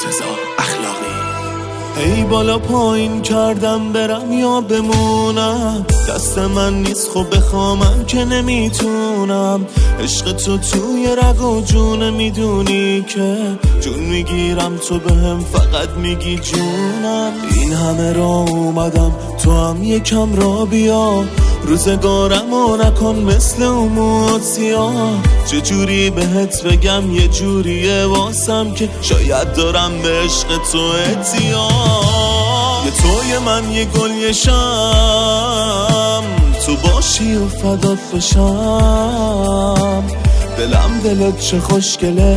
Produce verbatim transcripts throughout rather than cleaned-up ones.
مرتضی اخلاقی. ای بالا پایین کردم برم یا بمونم، دست من نیست خب بخوامم که نمیتونم. عشق تو توی رگ و جون میدونی که جون میگیرم تو بهم فقط میگی جونم. این همه را اومدم تو هم یکم را بیا، روزگارمو نکن مثل اموت سیاه. چجوری بهت بگم یه جوریه واسم که شاید دارم به عشق تو اعتیاد. یه توی من یه گل یه شم، تو باشی و فدات بشم. دلم دلت چه خوشگله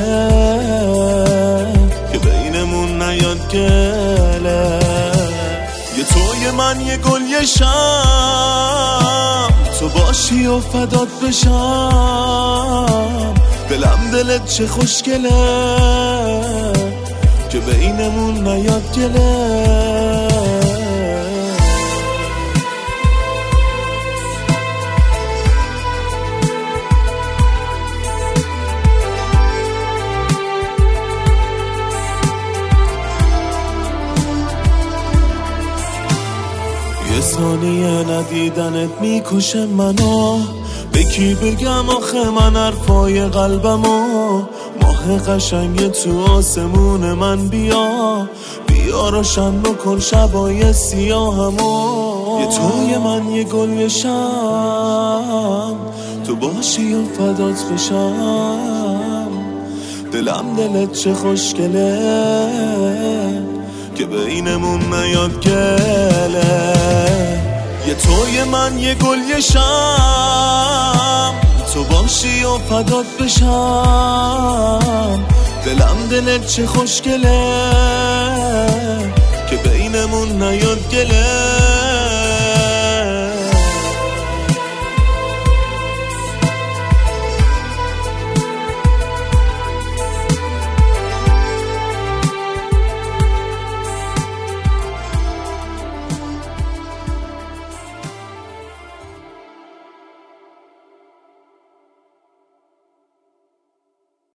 که بینمون نیاد گله. یه توی من یه گل یه شم، تو باشی و فدات بشم. دلم دلت چه خوشگله که بینمون نیاد گله. یه ثانیه ندیدنت میکشه منو، به کی بگم آخه من حرفای قلبمو. ماه قشنگ تو آسمون من بیا، بیا روشن بکن شبای سیاهمو. یه توی من یه گل یه شم، تو باشی و فدات بشم. دلم دلت چه خوشگله که بینمون نیاد گله. یه توی من یه گل یه شم، تو باشی و فدات بشم. دلم دلت چه خوشگله که بینمون نیاد گله.